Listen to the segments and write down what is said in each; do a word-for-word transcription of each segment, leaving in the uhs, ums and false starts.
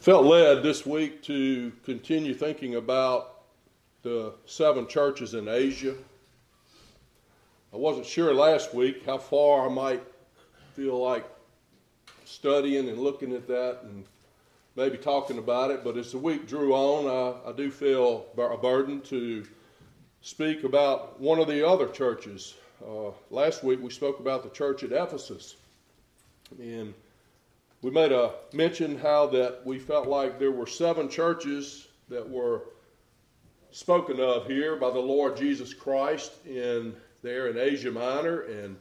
felt led this week to continue thinking about the seven churches in Asia. I wasn't sure last week how far I might feel like studying and looking at that and maybe talking about it, but as the week drew on, I, I do feel a burden to speak about one of the other churches. Uh, last week we spoke about the church at Ephesus, and we made a mention how that we felt like there were seven churches that were spoken of here by the Lord Jesus Christ in there in Asia Minor, and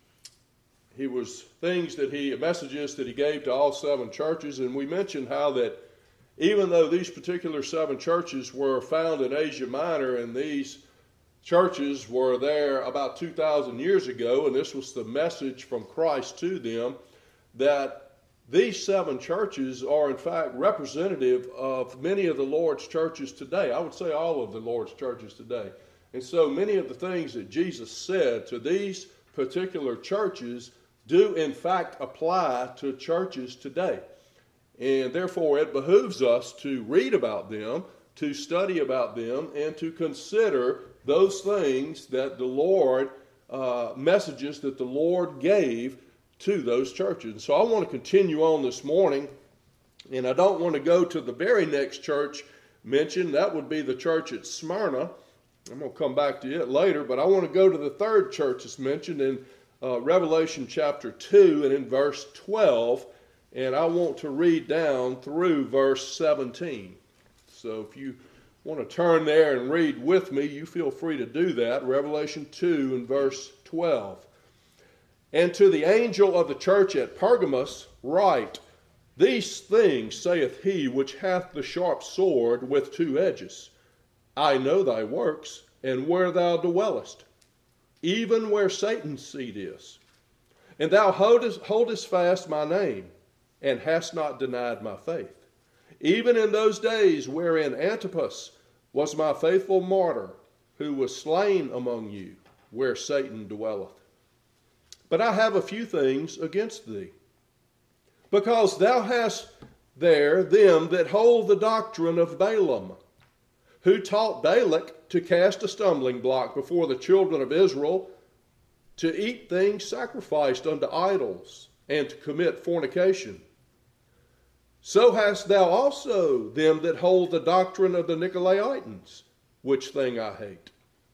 he was things that he, messages that he gave to all seven churches, and we mentioned how that even though these particular seven churches were found in Asia Minor, and these churches were there about two thousand years ago, and this was the message from Christ to them, that these seven churches are in fact representative of many of the Lord's churches today. I would say all of the Lord's churches today. And so many of the things that Jesus said to these particular churches do in fact apply to churches today. And therefore it behooves us to read about them, to study about them, and to consider those things that the Lord, uh, messages that the Lord gave to those churches. And so I want to continue on this morning, and I don't want to go to the very next church mentioned. That would be the church at Smyrna. I'm going to come back to it later, but I want to go to the third church that's mentioned in uh, Revelation chapter two and in verse twelve, and I want to read down through verse seventeen. So if you want to turn there and read with me, you feel free to do that. Revelation two and verse twelve. And to the angel of the church at Pergamos write, These things saith he which hath the sharp sword with two edges. I know thy works, and where thou dwellest, even where Satan's seat is. And thou holdest, holdest fast my name, and hast not denied my faith. Even in those days wherein Antipas was my faithful martyr, who was slain among you, where Satan dwelleth. But I have a few things against thee, because thou hast there them that hold the doctrine of Balaam, who taught Balak to cast a stumbling block before the children of Israel, to eat things sacrificed unto idols, and to commit fornication. So hast thou also them that hold the doctrine of the Nicolaitans, which thing I hate.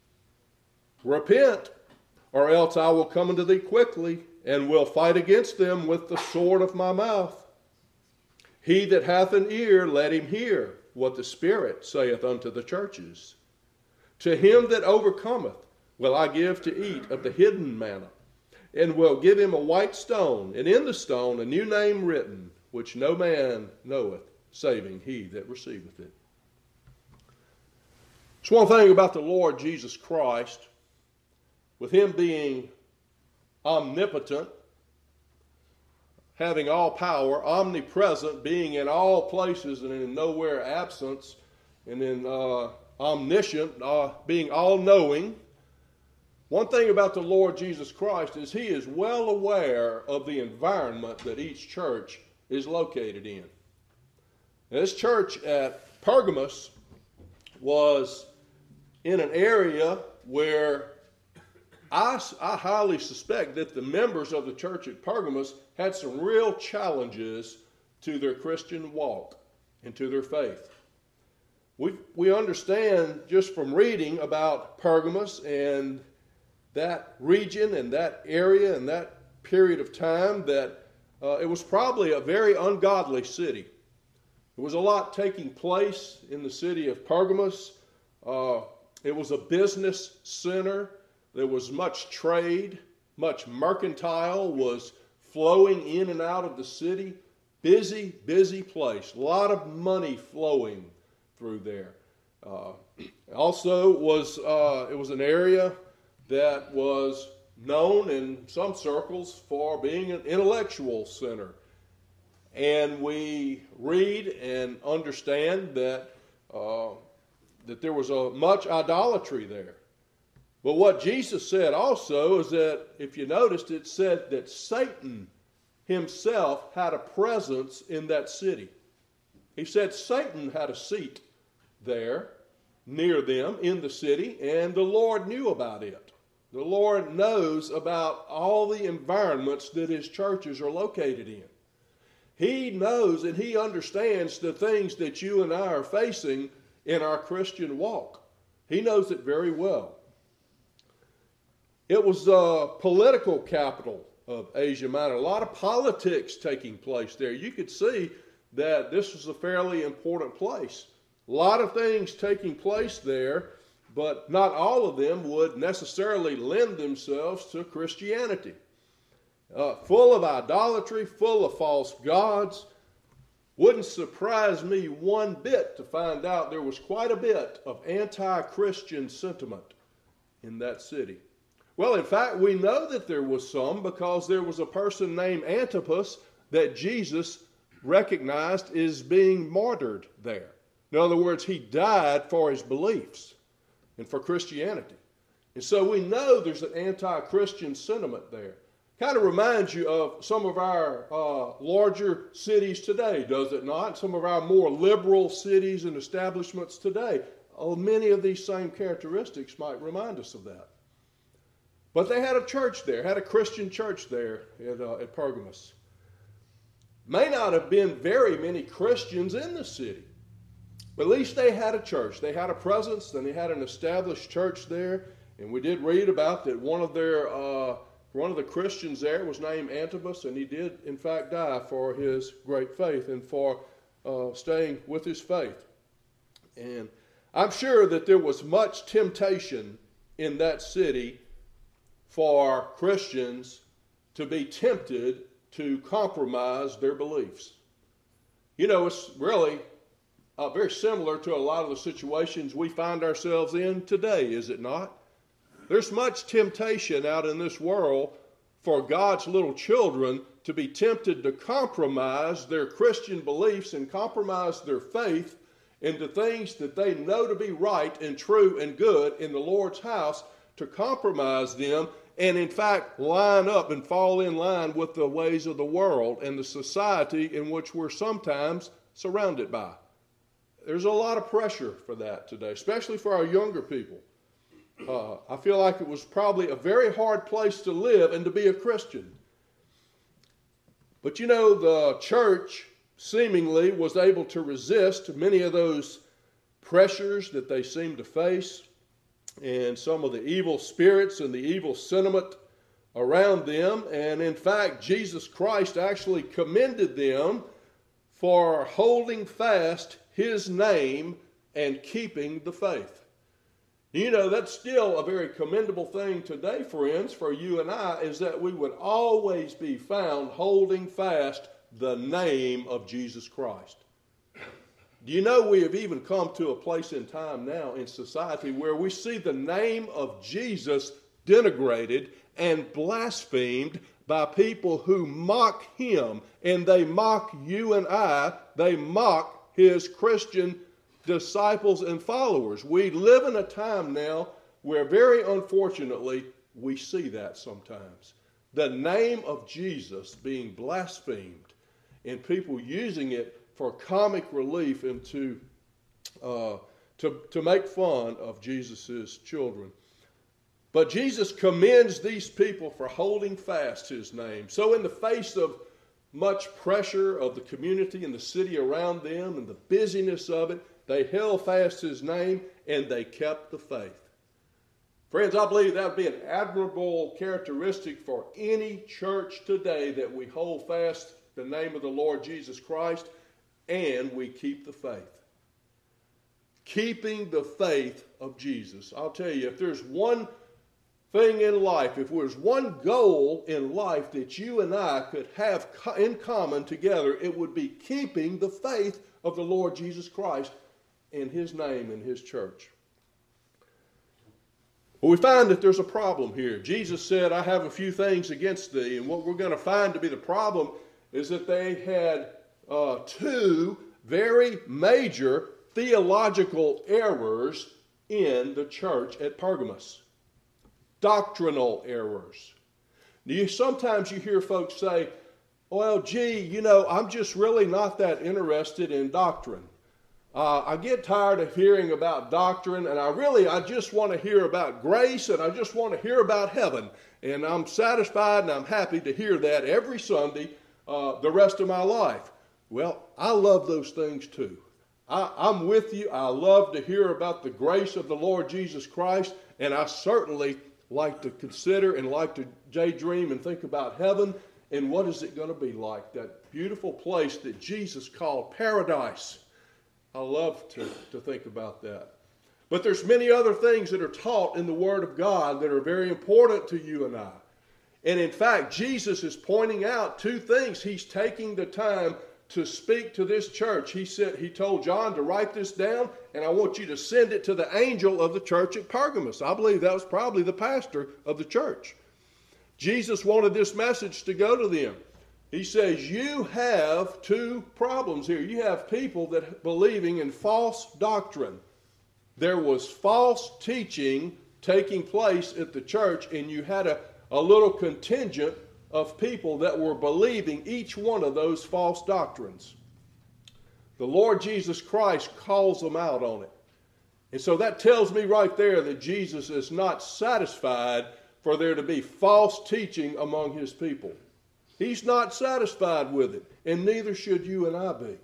Repent, or else I will come unto thee quickly, and will fight against them with the sword of my mouth. He that hath an ear, let him hear what the Spirit saith unto the churches. To him that overcometh will I give to eat of the hidden manna, and will give him a white stone, and in the stone a new name written, which no man knoweth, saving he that receiveth it. It's one thing about the Lord Jesus Christ, with him being omnipotent, having all power, omnipresent, being in all places and in nowhere absence, and in uh, omniscient, uh, being all-knowing. One thing about the Lord Jesus Christ is he is well aware of the environment that each church is located in. Now, this church at Pergamos was in an area where I, I highly suspect that the members of the church at Pergamos had some real challenges to their Christian walk and to their faith. We, we understand just from reading about Pergamos and that region and that area and that period of time that uh, it was probably a very ungodly city. There was a lot taking place in the city of Pergamos. Uh, it was a business center. There was much trade, much mercantile was flowing in and out of the city. Busy, busy place. A lot of money flowing through there. Uh, also, was uh, it was an area that was known in some circles for being an intellectual center. And we read and understand that uh, that there was a much idolatry there. But what Jesus said also is that, if you noticed, it said that Satan himself had a presence in that city. He said Satan had a seat there near them in the city, and the Lord knew about it. The Lord knows about all the environments that his churches are located in. He knows and he understands the things that you and I are facing in our Christian walk. He knows it very well. It was the political capital of Asia Minor. A lot of politics taking place there. You could see that this was a fairly important place. A lot of things taking place there, but not all of them would necessarily lend themselves to Christianity. Uh, full of idolatry, full of false gods. Wouldn't surprise me one bit to find out there was quite a bit of anti-Christian sentiment in that city. Well, in fact, we know that there was some because there was a person named Antipas that Jesus recognized as being martyred there. In other words, he died for his beliefs and for Christianity. And so we know there's an anti-Christian sentiment there. Kind of reminds you of some of our uh, larger cities today, does it not? Some of our more liberal cities and establishments today. Oh, many of these same characteristics might remind us of that. But they had a church there, had a Christian church there at, uh, at Pergamos. May not have been very many Christians in the city, but at least they had a church. They had a presence, and they had an established church there. And we did read about that one of their uh, one of the Christians there was named Antipas, and he did, in fact, die for his great faith and for uh, staying with his faith. And I'm sure that there was much temptation in that city for Christians to be tempted to compromise their beliefs. You know, it's really uh, very similar to a lot of the situations we find ourselves in today, is it not? There's much temptation out in this world for God's little children to be tempted to compromise their Christian beliefs and compromise their faith into things that they know to be right and true and good in the Lord's house, to compromise them and in fact line up and fall in line with the ways of the world and the society in which we're sometimes surrounded by. There's a lot of pressure for that today, especially for our younger people. Uh, I feel like it was probably a very hard place to live and to be a Christian. But you know, the church seemingly was able to resist many of those pressures that they seemed to face, and some of the evil spirits and the evil sentiment around them. And in fact, Jesus Christ actually commended them for holding fast his name and keeping the faith. You know, that's still a very commendable thing today, friends, for you and I, is that we would always be found holding fast the name of Jesus Christ. Do you know we have even come to a place in time now in society where we see the name of Jesus denigrated and blasphemed by people who mock him, and they mock you and I. They mock his Christian disciples and followers. We live in a time now where very unfortunately we see that sometimes. The name of Jesus being blasphemed and people using it for comic relief and to, uh, to, to make fun of Jesus' children. But Jesus commends these people for holding fast his name. So in the face of much pressure of the community and the city around them and the busyness of it, they held fast his name and they kept the faith. Friends, I believe that would be an admirable characteristic for any church today, that we hold fast the name of the Lord Jesus Christ and we keep the faith. Keeping the faith of Jesus. I'll tell you, if there's one thing in life, if there's one goal in life that you and I could have in common together, it would be keeping the faith of the Lord Jesus Christ in his name and his church. Well, we find that there's a problem here. Jesus said, I have a few things against thee. And what we're going to find to be the problem is that they had uh, two very major theological errors in the church at Pergamos. Doctrinal errors. You, sometimes you hear folks say, well, gee, you know, I'm just really not that interested in doctrine. Uh, I get tired of hearing about doctrine, and I really, I just want to hear about grace, and I just want to hear about heaven. And I'm satisfied and I'm happy to hear that every Sunday uh, the rest of my life. Well, I love those things too. I, I'm with you. I love to hear about the grace of the Lord Jesus Christ, and I certainly like to consider and like to daydream and think about heaven and what is it going to be like, that beautiful place that Jesus called paradise. I love to, to think about that. But there's many other things that are taught in the Word of God that are very important to you and I. And in fact, Jesus is pointing out two things. He's taking the time to speak to this church. He said, he told John to write this down, and I want you to send it to the angel of the church at Pergamos. I believe that was probably the pastor of the church. Jesus wanted this message to go to them. He says, you have two problems here. You have people that are believing in false doctrine. There was false teaching taking place at the church, and you had a, a little contingent of people that were believing each one of those false doctrines. The Lord Jesus Christ calls them out on it. And so that tells me right there that Jesus is not satisfied for there to be false teaching among his people. He's not satisfied with it, and neither should you and I be.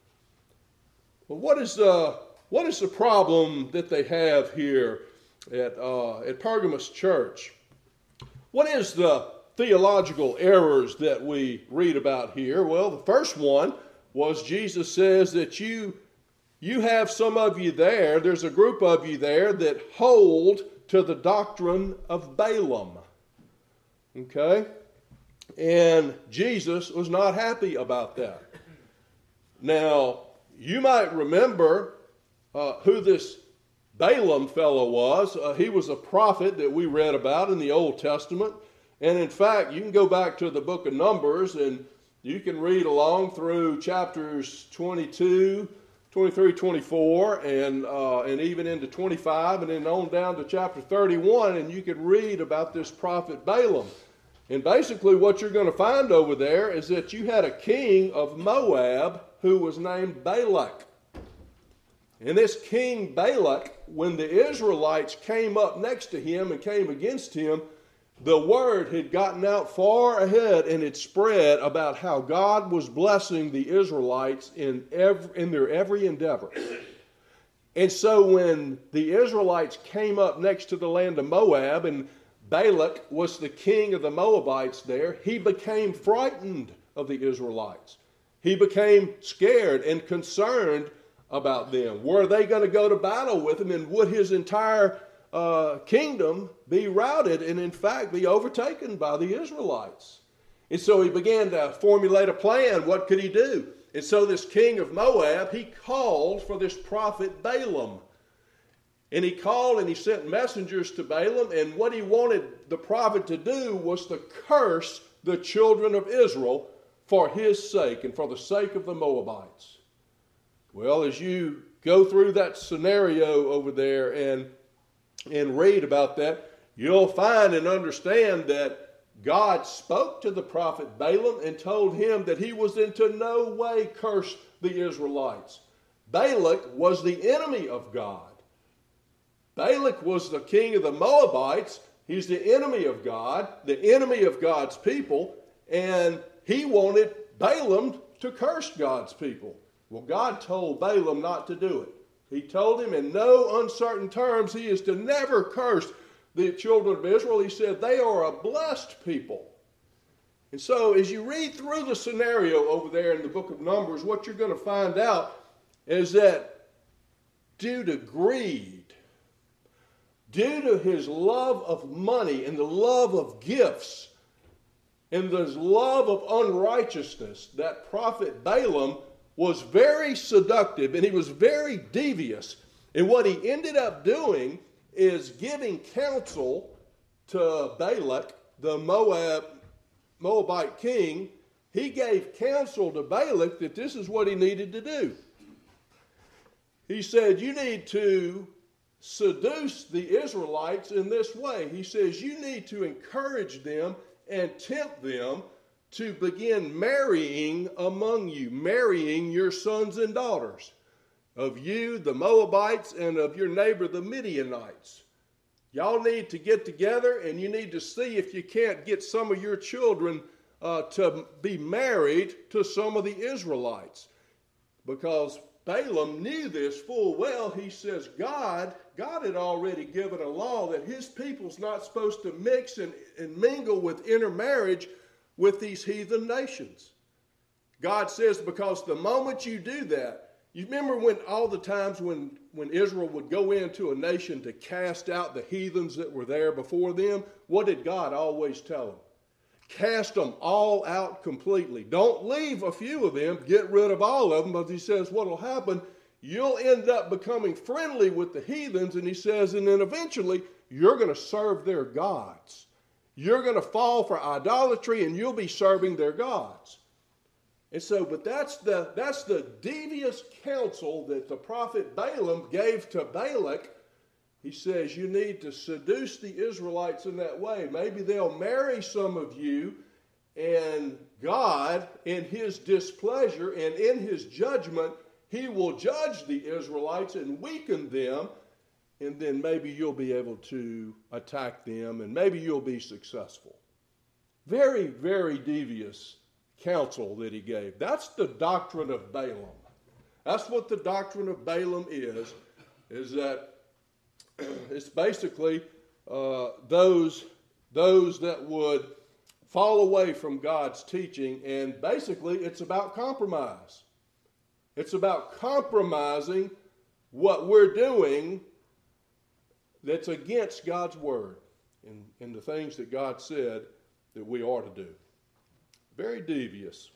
Well, what is the, what is the problem that they have here at, uh, at Pergamos Church? What is the theological errors that we read about here? Well, the first one was Jesus says that you, you have some of you there, there's a group of you there that hold to the doctrine of Balaam. Okay? And Jesus was not happy about that. Now, you might remember uh, who this Balaam fellow was. Uh, he was a prophet that we read about in the Old Testament. And in fact, you can go back to the book of Numbers and you can read along through chapters twenty-two, twenty-three, twenty-four, and, uh, and even into twenty-five, and then on down to chapter thirty-one, and you can read about this prophet Balaam. And basically what you're going to find over there is that you had a king of Moab who was named Balak. And this king Balak, when the Israelites came up next to him and came against him, the word had gotten out far ahead and it spread about how God was blessing the Israelites in, every, in their every endeavor. And so when the Israelites came up next to the land of Moab, and Balak was the king of the Moabites there, he became frightened of the Israelites. He became scared and concerned about them. Were they going to go to battle with him, and would his entire uh, kingdom be routed and in fact be overtaken by the Israelites? And so he began to formulate a plan. What could he do? And so this king of Moab, he called for this prophet Balaam. And he called and he sent messengers to Balaam, and what he wanted the prophet to do was to curse the children of Israel for his sake and for the sake of the Moabites. Well, as you go through that scenario over there and, and read about that, you'll find and understand that God spoke to the prophet Balaam and told him that he was into no way curse the Israelites. Balak was the enemy of God. Balak was the king of the Moabites. He's the enemy of God, the enemy of God's people, and he wanted Balaam to curse God's people. Well, God told Balaam not to do it. He told him in no uncertain terms he is to never curse the children of Israel. He said they are a blessed people. And so as you read through the scenario over there in the book of Numbers, what you're going to find out is that due to greed, due to his love of money and the love of gifts and the love of unrighteousness, that prophet Balaam was very seductive and he was very devious. And what he ended up doing is giving counsel to Balak, the Moab, Moabite king. He gave counsel to Balak that this is what he needed to do. He said, you need to seduce the Israelites in this way. He says you need to encourage them and tempt them to begin marrying among you, marrying your sons and daughters, of you, the Moabites, and of your neighbor, the Midianites. Y'all need to get together, and you need to see if you can't get some of your children uh, to be married to some of the Israelites. Because Balaam knew this full well. He says God, God had already given a law that his people's not supposed to mix and, and mingle with intermarriage with these heathen nations. God says, because the moment you do that, you remember when all the times when, when Israel would go into a nation to cast out the heathens that were there before them, what did God always tell them? Cast them all out completely. Don't leave a few of them. Get rid of all of them. But he says what will happen, you'll end up becoming friendly with the heathens. And he says, and then eventually you're going to serve their gods. You're going to fall for idolatry and you'll be serving their gods. And so, but that's the, that's the devious counsel that the prophet Balaam gave to Balak. He says, you need to seduce the Israelites in that way. Maybe they'll marry some of you, and God, in his displeasure and in his judgment, he will judge the Israelites and weaken them, and then maybe you'll be able to attack them, and maybe you'll be successful. Very, very devious counsel that he gave. That's the doctrine of Balaam. That's what the doctrine of Balaam is, is that it's basically uh, those, those that would fall away from God's teaching, and basically it's about compromise. It's about compromising what we're doing that's against God's word and, and the things that God said that we ought to do. Very devious.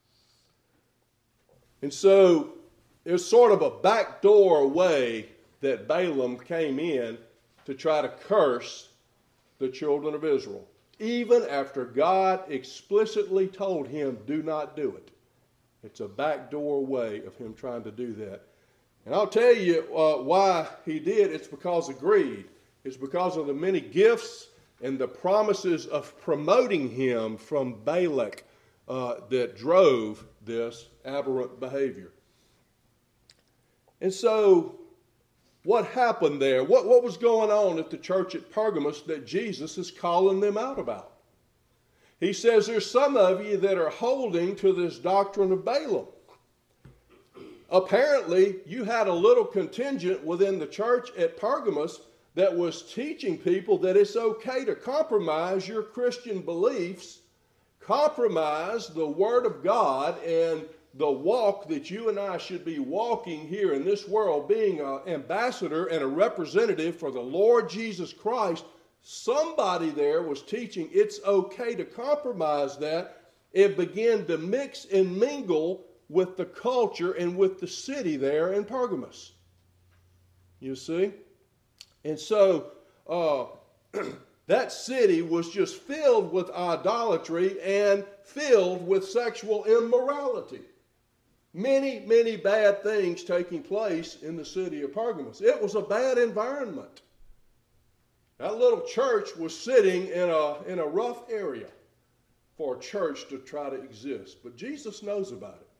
And so there's sort of a backdoor way that Balaam came in to try to curse the children of Israel, even after God explicitly told him, do not do it. It's a backdoor way of him trying to do that. And I'll tell you uh, why he did. It's because of greed. It's because of the many gifts and the promises of promoting him from Balak uh, that drove this aberrant behavior. And so what happened there? What, what was going on at the church at Pergamos that Jesus is calling them out about? He says there's some of you that are holding to this doctrine of Balaam. Apparently, you had a little contingent within the church at Pergamos that was teaching people that it's okay to compromise your Christian beliefs, compromise the Word of God and the walk that you and I should be walking here in this world, being an ambassador and a representative for the Lord Jesus Christ. Somebody there was teaching it's okay to compromise that and begin to mix and mingle with the culture and with the city there in Pergamos. You see? And so uh, that city was just filled with idolatry and filled with sexual immorality. Many, many bad things taking place in the city of Pergamos. It was a bad environment. That little church was sitting in a, in a rough area for a church to try to exist. But Jesus knows about it.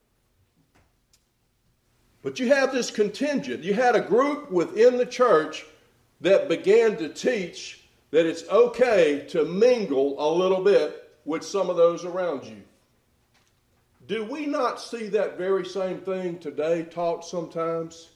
But you have this contingent. You had a group within the church that began to teach that it's okay to mingle a little bit with some of those around you. Do we not see that very same thing today taught sometimes?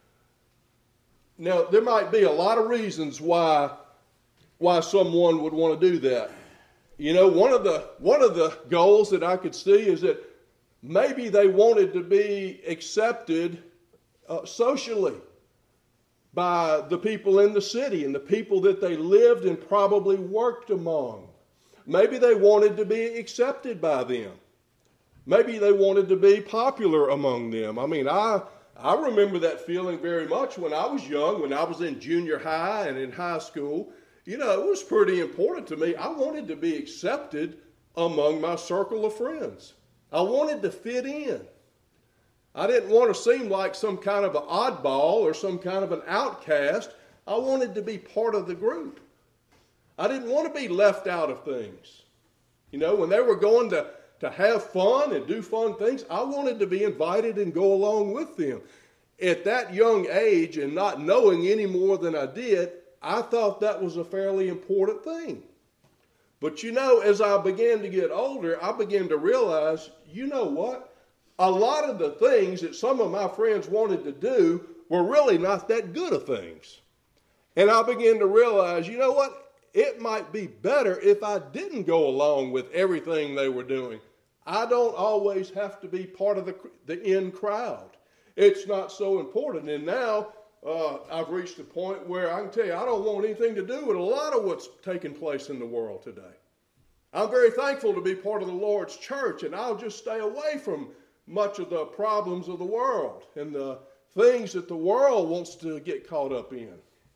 Now, there might be a lot of reasons why, why someone would want to do that. You know, one of the, one of the goals that I could see is that maybe they wanted to be accepted uh, socially by the people in the city and the people that they lived and probably worked among. Maybe they wanted to be accepted by them. Maybe they wanted to be popular among them. I mean, I I remember that feeling very much when I was young, when I was in junior high and in high school. You know, it was pretty important to me. I wanted to be accepted among my circle of friends. I wanted to fit in. I didn't want to seem like some kind of an oddball or some kind of an outcast. I wanted to be part of the group. I didn't want to be left out of things. You know, when they were going to to have fun and do fun things. I wanted to be invited and go along with them. At that young age and not knowing any more than I did, I thought that was a fairly important thing. But you know, as I began to get older, I began to realize, you know what? A lot of the things that some of my friends wanted to do were really not that good of things. And I began to realize, you know what? It might be better if I didn't go along with everything they were doing. I don't always have to be part of the, the in crowd. It's not so important. And now uh, I've reached a point where I can tell you I don't want anything to do with a lot of what's taking place in the world today. I'm very thankful to be part of the Lord's church, and I'll just stay away from much of the problems of the world and the things that the world wants to get caught up in.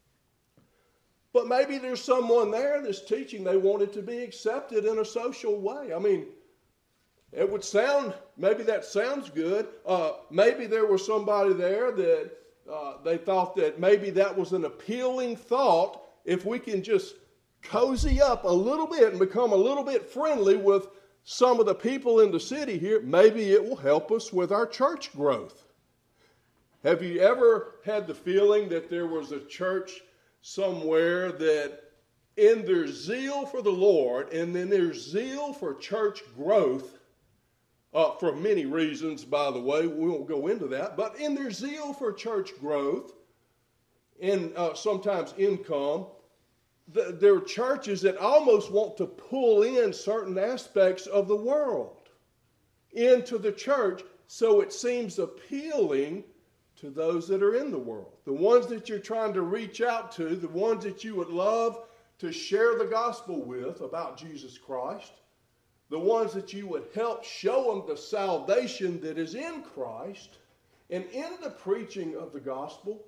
But maybe there's someone there that's teaching they want it to be accepted in a social way. I mean, it would sound, maybe that sounds good. Uh, maybe there was somebody there that uh, they thought that maybe that was an appealing thought. If we can just cozy up a little bit and become a little bit friendly with some of the people in the city here, maybe it will help us with our church growth. Have you ever had the feeling that there was a church somewhere that in their zeal for the Lord and in their zeal for church growth, uh, for many reasons, by the way, we won't go into that, but in their zeal for church growth and uh, sometimes income, the, there are churches that almost want to pull in certain aspects of the world into the church so it seems appealing to those that are in the world. The ones that you're trying to reach out to, the ones that you would love to share the gospel with about Jesus Christ, the ones that you would help show them the salvation that is in Christ, and in the preaching of the gospel,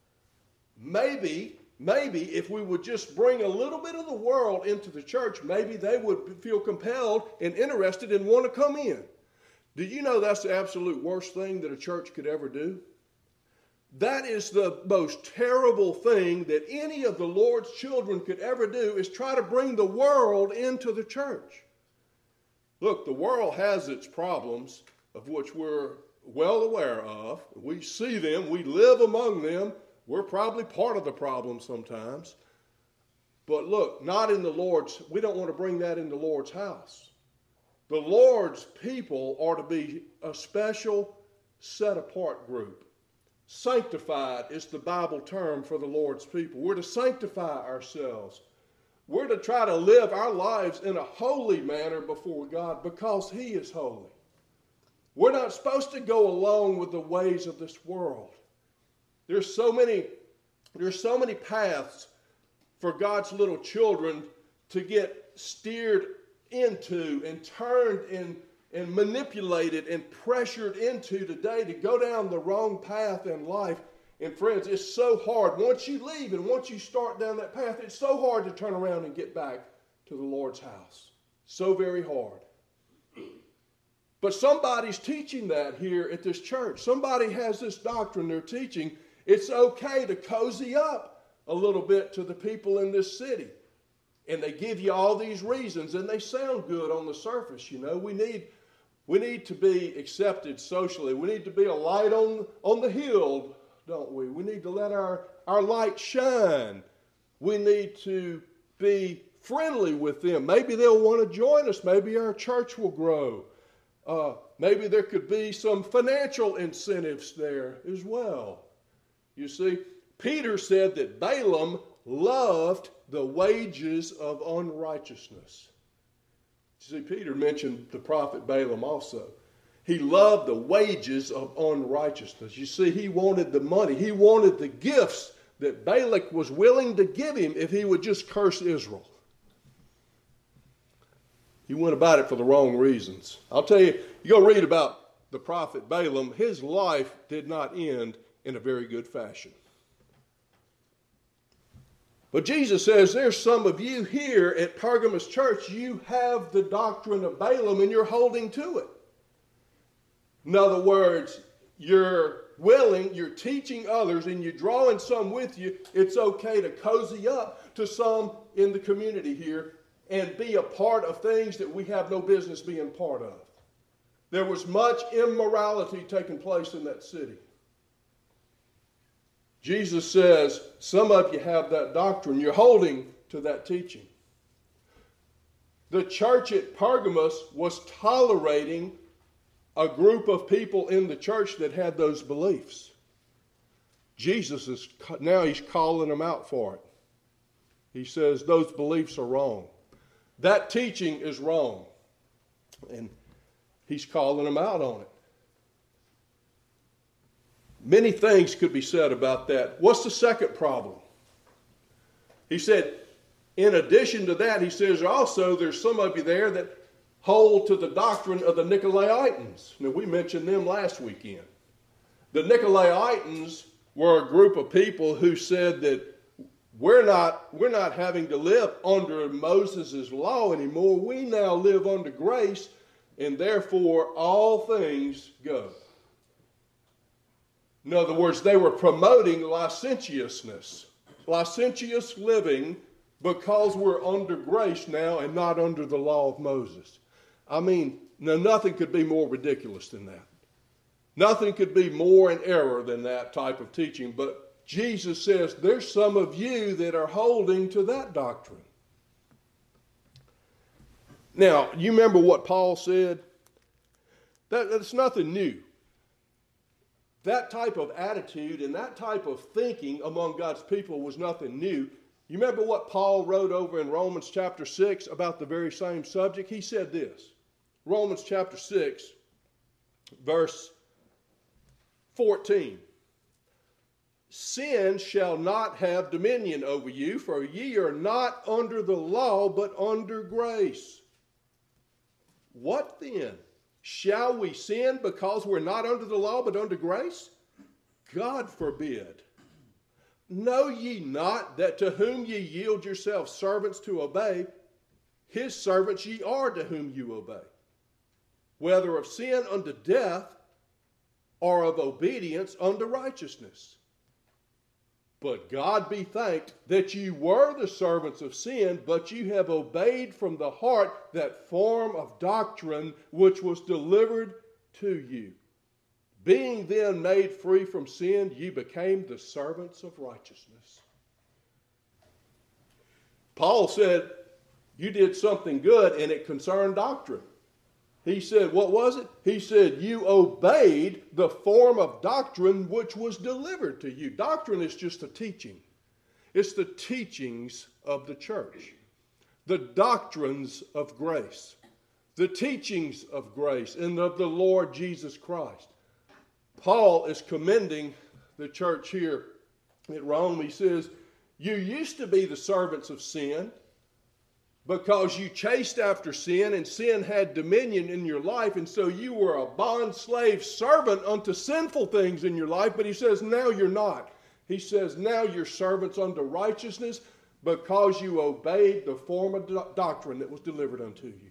maybe, maybe if we would just bring a little bit of the world into the church, maybe they would feel compelled and interested and want to come in. Do you know that's the absolute worst thing that a church could ever do? That is the most terrible thing that any of the Lord's children could ever do, is try to bring the world into the church. Look, the world has its problems, of which we're well aware of. We see them. We live among them. We're probably part of the problem sometimes. But look, not in the Lord's, we don't want to bring that in the Lord's house. The Lord's people are to be a special, set-apart group. Sanctified is the Bible term for the Lord's people. We're to sanctify ourselves. We're to try to live our lives in a holy manner before God because He is holy. We're not supposed to go along with the ways of this world. There's so many, there's so many paths for God's little children to get steered into and turned and and manipulated and pressured into today to go down the wrong path in life. And friends, it's so hard. Once you leave and once you start down that path, it's so hard to turn around and get back to the Lord's house. So very hard. But somebody's teaching that here at this church. Somebody has this doctrine they're teaching. It's okay to cozy up a little bit to the people in this city. And they give you all these reasons, and they sound good on the surface. You know, we need we need to be accepted socially. We need to be a light on, on the hill, don't we? We need to let our, our light shine. We need to be friendly with them. Maybe they'll want to join us. Maybe our church will grow. Uh, maybe there could be some financial incentives there as well. You see, Peter said that Balaam loved the wages of unrighteousness. You see, Peter mentioned the prophet Balaam also. He loved the wages of unrighteousness. You see, he wanted the money. He wanted the gifts that Balak was willing to give him if he would just curse Israel. He went about it for the wrong reasons. I'll tell you, you go read about the prophet Balaam. His life did not end in a very good fashion. But Jesus says, there's some of you here at Pergamos Church, you have the doctrine of Balaam and you're holding to it. In other words, you're willing, you're teaching others, and you're drawing some with you. It's okay to cozy up to some in the community here and be a part of things that we have no business being part of. There was much immorality taking place in that city. Jesus says, some of you have that doctrine. You're holding to that teaching. The church at Pergamos was tolerating a group of people in the church that had those beliefs. Jesus is, now he's calling them out for it. He says those beliefs are wrong. That teaching is wrong. And he's calling them out on it. Many things could be said about that. What's the second problem? He said, in addition to that, he says also there's some of you there that hold to the doctrine of the Nicolaitans. Now, we mentioned them last weekend. The Nicolaitans were a group of people who said that we're not, we're not having to live under Moses' law anymore. We now live under grace, and therefore all things go. In other words, they were promoting licentiousness, licentious living, because we're under grace now and not under the law of Moses. I mean, no, nothing could be more ridiculous than that. Nothing could be more in error than that type of teaching. But Jesus says there's some of you that are holding to that doctrine. Now, you remember what Paul said? That, that's nothing new. That type of attitude and that type of thinking among God's people was nothing new. You remember what Paul wrote over in Romans chapter six about the very same subject? He said this, Romans chapter six, verse fourteen. Sin shall not have dominion over you, for ye are not under the law, but under grace. What then? Shall we sin because we're not under the law, but under grace? God forbid. Know ye not that to whom ye yield yourselves servants to obey, his servants ye are to whom you obey, whether of sin unto death or of obedience unto righteousness. But God be thanked that you were the servants of sin, but you have obeyed from the heart that form of doctrine which was delivered to you. Being then made free from sin, ye became the servants of righteousness. Paul said, you did something good and it concerned doctrine. He said, what was it? He said, you obeyed the form of doctrine which was delivered to you. Doctrine is just a teaching. It's the teachings of the church. The doctrines of grace. The teachings of grace and of the Lord Jesus Christ. Paul is commending the church here at Rome. He says, you used to be the servants of sin, because you chased after sin, and sin had dominion in your life, and so you were a bond slave servant unto sinful things in your life. But he says, now you're not. He says, now you're servants unto righteousness, because you obeyed the form of do- doctrine that was delivered unto you.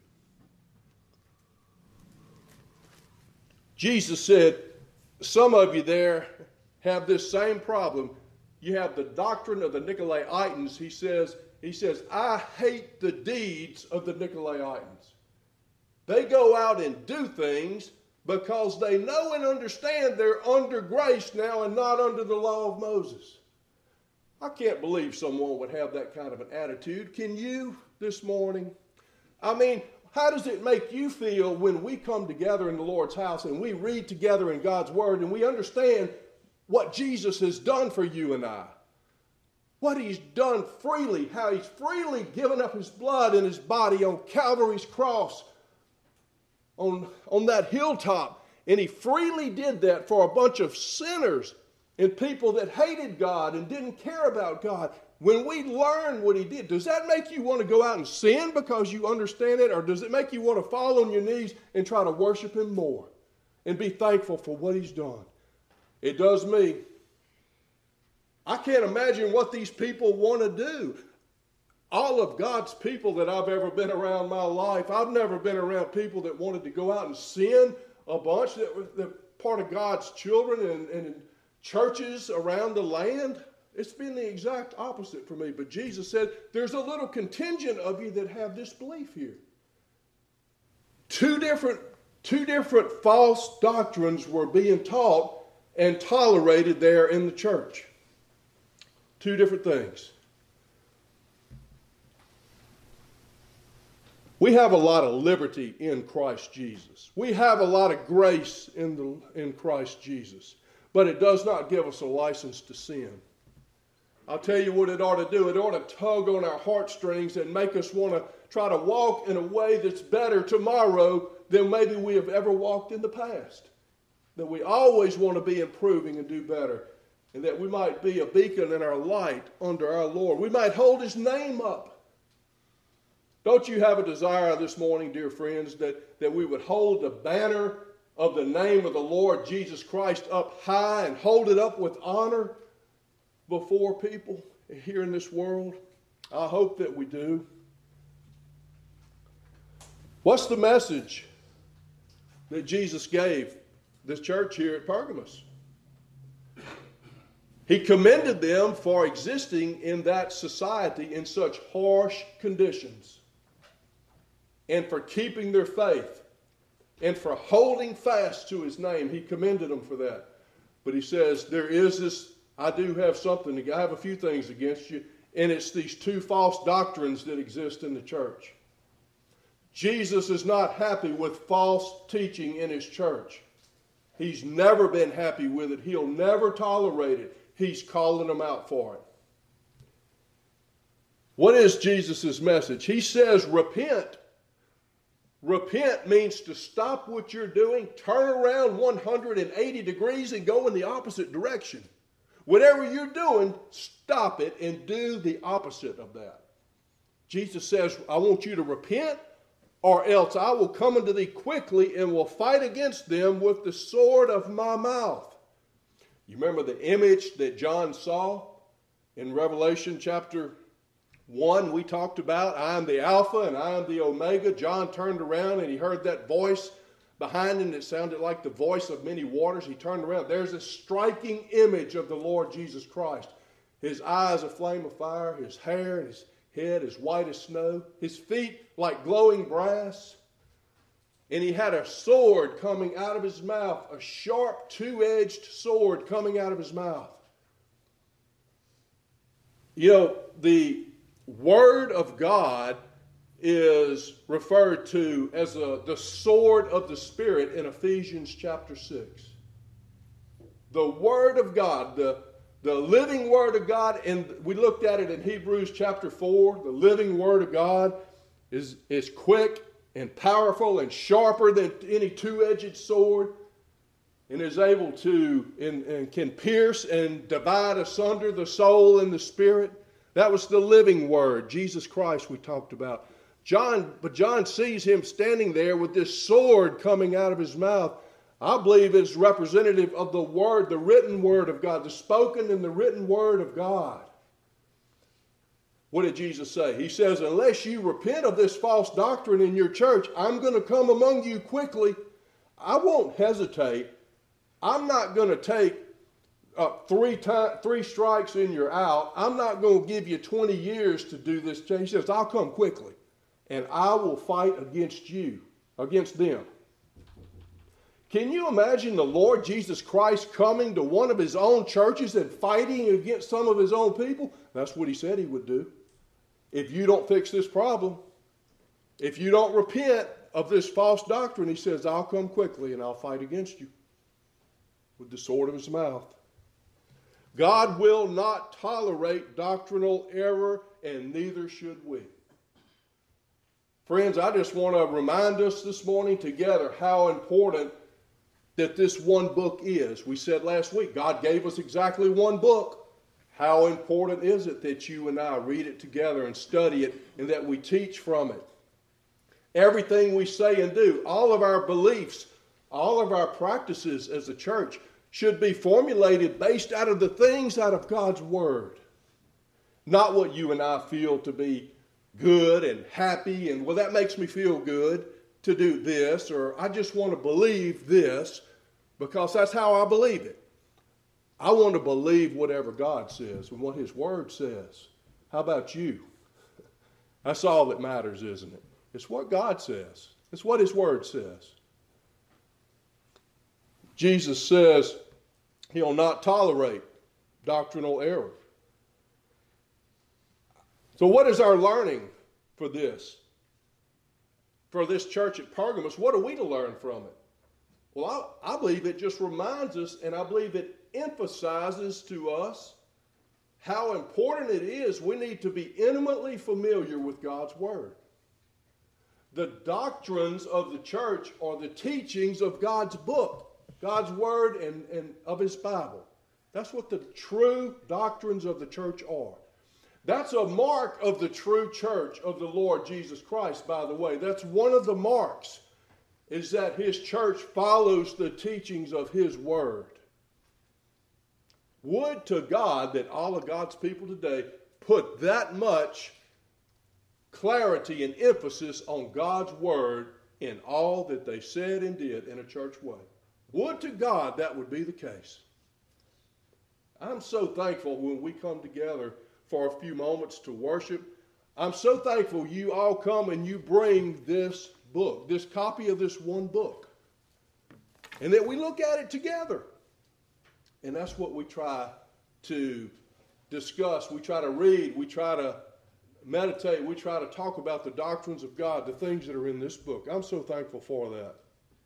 Jesus said, some of you there have this same problem. You have the doctrine of the Nicolaitans. He says, He says, I hate the deeds of the Nicolaitans. They go out and do things because they know and understand they're under grace now and not under the law of Moses. I can't believe someone would have that kind of an attitude. Can you this morning? I mean, how does it make you feel when we come together in the Lord's house and we read together in God's Word and we understand what Jesus has done for you and I? What he's done freely, how he's freely given up his blood and his body on Calvary's cross, on, on that hilltop. And he freely did that for a bunch of sinners and people that hated God and didn't care about God. When we learn what he did, does that make you want to go out and sin because you understand it? Or does it make you want to fall on your knees and try to worship him more and be thankful for what he's done? It does me. I can't imagine what these people want to do. All of God's people that I've ever been around in my life, I've never been around people that wanted to go out and sin a bunch, that were that part of God's children and, and churches around the land. It's been the exact opposite for me. But Jesus said, there's a little contingent of you that have this belief here. Two different Two different false doctrines were being taught and tolerated there in the church. Two different things. We have a lot of liberty in Christ Jesus. We have a lot of grace in, the, in Christ Jesus. But it does not give us a license to sin. I'll tell you what it ought to do. It ought to tug on our heartstrings and make us want to try to walk in a way that's better tomorrow than maybe we have ever walked in the past. That we always want to be improving and do better. And that we might be a beacon in our light under our Lord. We might hold His name up. Don't you have a desire this morning, dear friends, that, that we would hold the banner of the name of the Lord Jesus Christ up high and hold it up with honor before people here in this world? I hope that we do. What's the message that Jesus gave this church here at Pergamos? He commended them for existing in that society in such harsh conditions, and for keeping their faith, and for holding fast to His name. He commended them for that. But He says, there is this, I do have something, I have a few things against you, and it's these two false doctrines that exist in the church. Jesus is not happy with false teaching in His church. He's never been happy with it. He'll never tolerate it. He's calling them out for it. What is Jesus' message? He says, repent. Repent means to stop what you're doing, turn around one hundred eighty degrees and go in the opposite direction. Whatever you're doing, stop it and do the opposite of that. Jesus says, I want you to repent, or else I will come unto thee quickly and will fight against them with the sword of my mouth. You remember the image that John saw in Revelation chapter one? We talked about, I am the Alpha and I am the Omega. John turned around and he heard that voice behind him that sounded like the voice of many waters. He turned around. There's a striking image of the Lord Jesus Christ. His eyes a flame of fire, his hair and his head as white as snow, his feet like glowing brass. And he had a sword coming out of his mouth, a sharp two-edged sword coming out of his mouth. You know, the Word of God is referred to as a, the sword of the Spirit in Ephesians chapter six. The Word of God, the, the living Word of God, and we looked at it in Hebrews chapter four. The living Word of God is, is quick and powerful and sharper than any two-edged sword, and is able to and, and can pierce and divide asunder the soul and the spirit. That was the living Word, Jesus Christ we talked about. John, but John sees him standing there with this sword coming out of his mouth. I believe it's representative of the Word, the written Word of God, the spoken and the written Word of God. What did Jesus say? He says, unless you repent of this false doctrine in your church, I'm going to come among you quickly. I won't hesitate. I'm not going to take uh, three, time, three strikes and you're out. I'm not going to give you twenty years to do this. He says, I'll come quickly, and I will fight against you, against them. Can you imagine the Lord Jesus Christ coming to one of his own churches and fighting against some of his own people? That's what he said he would do. If you don't fix this problem, if you don't repent of this false doctrine, he says, I'll come quickly and I'll fight against you with the sword of his mouth. God will not tolerate doctrinal error, and neither should we. Friends, I just want to remind us this morning together how important that this one book is. We said last week, God gave us exactly one book. How important is it that you and I read it together and study it, and that we teach from it? Everything we say and do, all of our beliefs, all of our practices as a church should be formulated based out of the things out of God's Word. Not what you and I feel to be good and happy and, well, that makes me feel good to do this, or I just want to believe this because that's how I believe it. I want to believe whatever God says and what his Word says. How about you? That's all that matters, isn't it? It's what God says. It's what his Word says. Jesus says he'll not tolerate doctrinal error. So what is our learning for this? For this church at Pergamos, what are we to learn from it? Well, I, I believe it just reminds us, and I believe it emphasizes to us how important it is we need to be intimately familiar with God's Word. The doctrines of the church are the teachings of God's book, God's Word and, and of His Bible. That's what the true doctrines of the church are. That's a mark of the true church of the Lord Jesus Christ, by the way. That's one of the marks, is that His church follows the teachings of His Word. Would to God that all of God's people today put that much clarity and emphasis on God's Word in all that they said and did in a church way. Would to God that would be the case. I'm so thankful when we come together for a few moments to worship. I'm so thankful you all come and you bring this book, this copy of this one book, and that we look at it together. And that's what we try to discuss. We try to read. We try to meditate. We try to talk about the doctrines of God, the things that are in this book. I'm so thankful for that.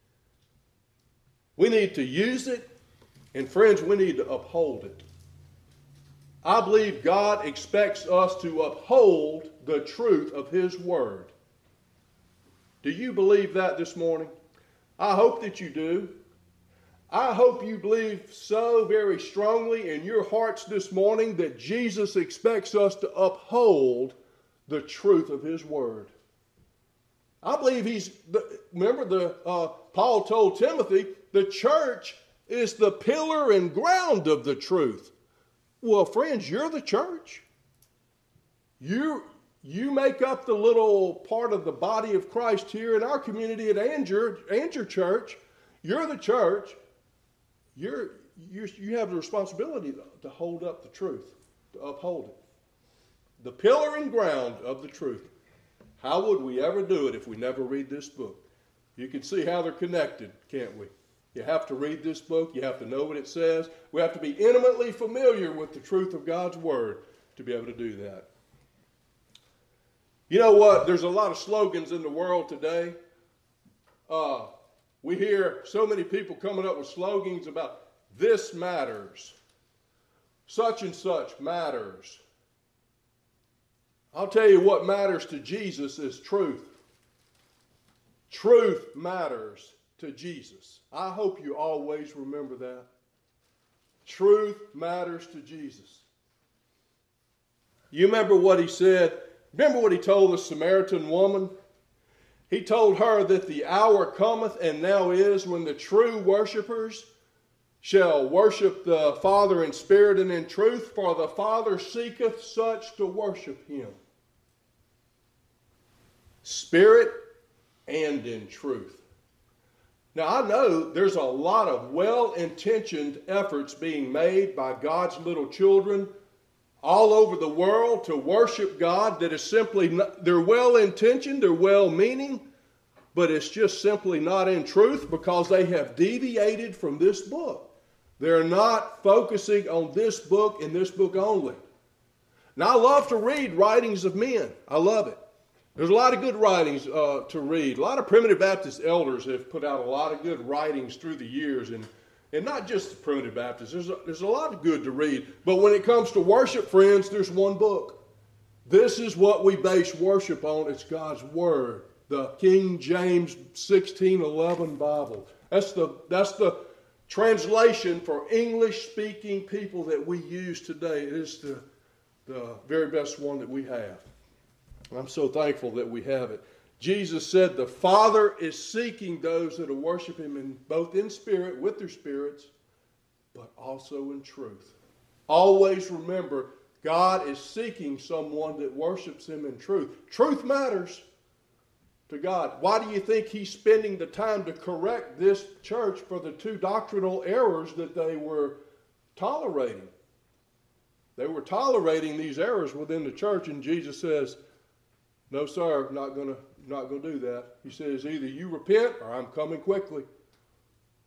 We need to use it, and friends, we need to uphold it. I believe God expects us to uphold the truth of His Word. Do you believe that this morning? I hope that you do. I hope you believe so very strongly in your hearts this morning that Jesus expects us to uphold the truth of His Word. I believe He's, remember the uh, Paul told Timothy, the church is the pillar and ground of the truth. Well, friends, you're the church. You, you make up the little part of the body of Christ here in our community at Anger, Anger Church. You're the church. You're, you're, you have the responsibility to, to hold up the truth, to uphold it. The pillar and ground of the truth. How would we ever do it if we never read this book? You can see how they're connected, can't we? You have to read this book. You have to know what it says. We have to be intimately familiar with the truth of God's Word to be able to do that. You know what? There's a lot of slogans in the world today. Uh, we hear so many people coming up with slogans about this matters. Such and such matters. I'll tell you what matters to Jesus is truth. Truth matters to Jesus. I hope you always remember that. Truth matters to Jesus. You remember what He said? Remember what He told the Samaritan woman? He told her that the hour cometh and now is when the true worshipers shall worship the Father in spirit and in truth, for the Father seeketh such to worship Him. Spirit and in truth. Now, I know there's a lot of well-intentioned efforts being made by God's little children all over the world to worship God that is simply, not, they're well-intentioned, they're well-meaning, but it's just simply not in truth because they have deviated from this book. They're not focusing on this book and this book only. Now, I love to read writings of men. I love it. There's a lot of good writings uh, to read. A lot of Primitive Baptist elders have put out a lot of good writings through the years, and, and not just the Primitive Baptists. There's a, there's a lot of good to read. But when it comes to worship, friends, there's one book. This is what we base worship on. It's God's Word, the King James sixteen eleven Bible. That's the, that's the translation for English-speaking people that we use today. It is the, the very best one that we have. I'm so thankful that we have it. Jesus said the Father is seeking those that will worship Him in, both in spirit, with their spirits, but also in truth. Always remember, God is seeking someone that worships Him in truth. Truth matters to God. Why do you think He's spending the time to correct this church for the two doctrinal errors that they were tolerating? They were tolerating these errors within the church, and Jesus says, no, sir, not gonna, not gonna do that. He says, either you repent or I'm coming quickly.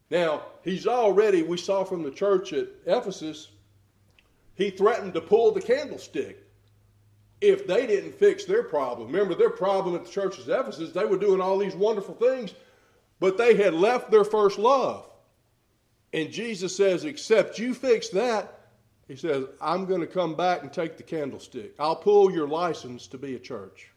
Now, he's already, we saw from the church at Ephesus, he threatened to pull the candlestick if they didn't fix their problem. Remember, their problem at the church at Ephesus, they were doing all these wonderful things, but they had left their first love. And Jesus says, except you fix that, he says, I'm going to come back and take the candlestick. I'll pull your license to be a church.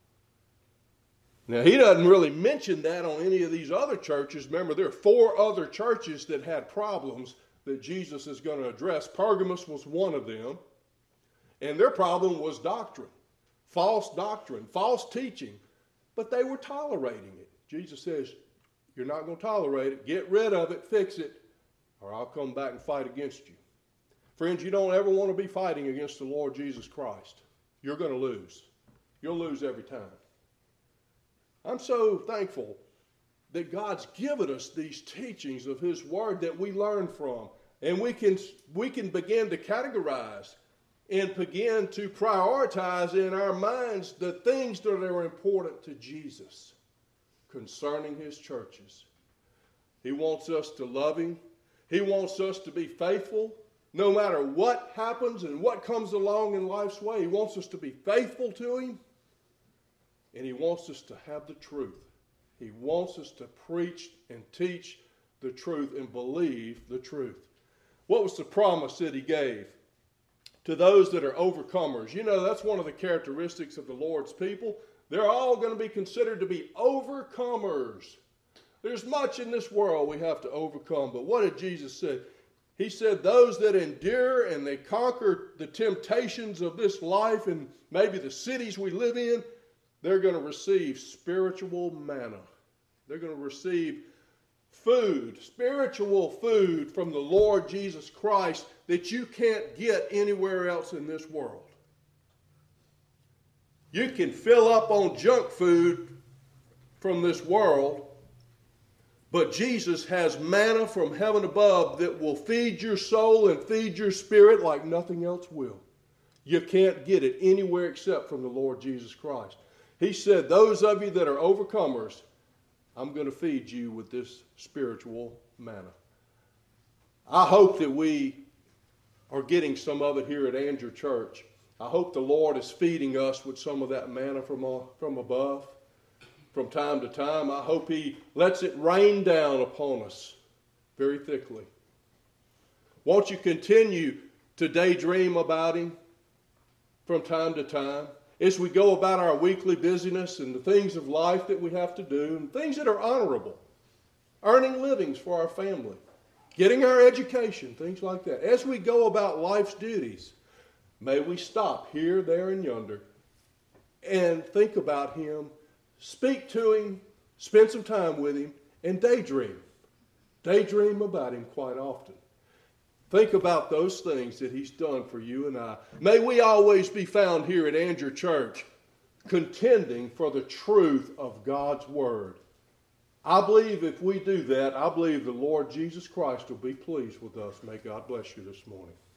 Now, he doesn't really mention that on any of these other churches. Remember, there are four other churches that had problems that Jesus is going to address. Pergamos was one of them. And their problem was doctrine, false doctrine, false teaching. But they were tolerating it. Jesus says, you're not going to tolerate it. Get rid of it, fix it, or I'll come back and fight against you. Friends, you don't ever want to be fighting against the Lord Jesus Christ. You're going to lose. You'll lose every time. I'm so thankful that God's given us these teachings of His Word that we learn from. And we can, we can begin to categorize and begin to prioritize in our minds the things that are important to Jesus concerning His churches. He wants us to love Him. He wants us to be faithful no matter what happens and what comes along in life's way. He wants us to be faithful to Him. And He wants us to have the truth. He wants us to preach and teach the truth and believe the truth. What was the promise that He gave to those that are overcomers? You know, that's one of the characteristics of the Lord's people. They're all going to be considered to be overcomers. There's much in this world we have to overcome. But what did Jesus say? He said those that endure and they conquer the temptations of this life and maybe the cities we live in, they're going to receive spiritual manna. They're going to receive food, spiritual food from the Lord Jesus Christ that you can't get anywhere else in this world. You can fill up on junk food from this world, but Jesus has manna from heaven above that will feed your soul and feed your spirit like nothing else will. You can't get it anywhere except from the Lord Jesus Christ. He said, those of you that are overcomers, I'm going to feed you with this spiritual manna. I hope that we are getting some of it here at Andrew Church. I hope the Lord is feeding us with some of that manna from, uh, from above. From time to time, I hope He lets it rain down upon us very thickly. Won't you continue to daydream about Him from time to time as we go about our weekly busyness and the things of life that we have to do and things that are honorable, earning livings for our family, getting our education, things like that. As we go about life's duties, may we stop here, there, and yonder and think about Him, speak to Him, spend some time with Him, and daydream. Daydream about Him quite often. Think about those things that He's done for you and I. May we always be found here at Andrew Church contending for the truth of God's Word. I believe if we do that, I believe the Lord Jesus Christ will be pleased with us. May God bless you this morning.